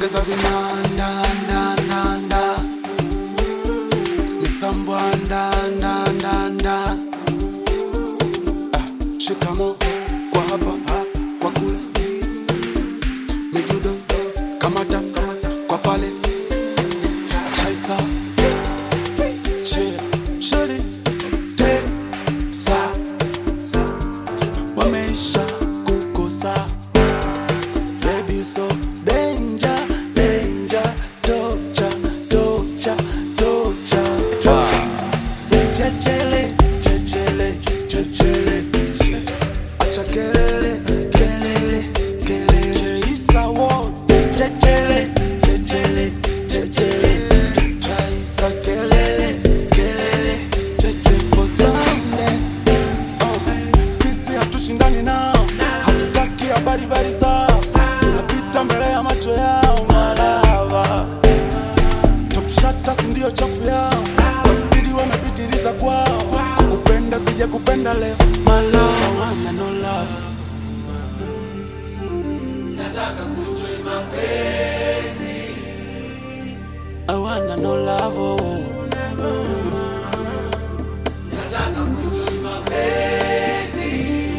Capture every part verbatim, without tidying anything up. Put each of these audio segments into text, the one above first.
ongeza vinanda nda nda nda, misambwa nda nda nda nda. Ah, shikamo kwa hapa kwa kule, mijudo kamata kwa pale, chaisa che shari te sa, wamesha kukosa baby so danger danger, tocha tocha tocha. Say chechele chechele chechele, acha kelele kelele kelele, isa wote chechele chechele chechele, chaisa kelele kelele cheche for Sunday. Oh, sisi hatushindani nao, hatutaki habari bari zao, tunapita mbele ya macho yao malava. Top shatters ndio chafu yao, kwa speedi wamepitiliza kwao, kukupenda sija kupenda leo malava. Wana no love, nataka kuenjoy mapenzi. I wanna no love, oh. Nataka kuenjoy mapenzi.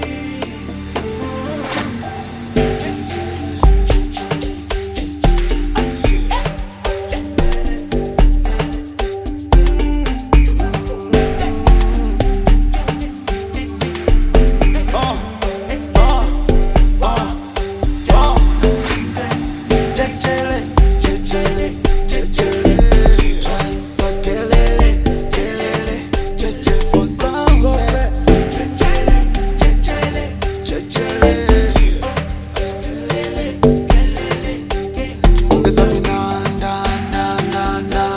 Oh, oh, oh, oh. Chechele, chechele, chechele, chaisa kelele, kelele, cheche for Sunday. Chechele, chechele, chechele, ongeza vinanda nda nda nda,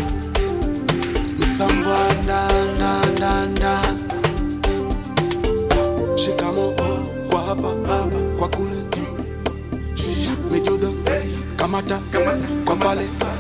misambwa nda nda nda nda. Shikamo kwa hapa kwa kule, mijudo kamata kwa pale.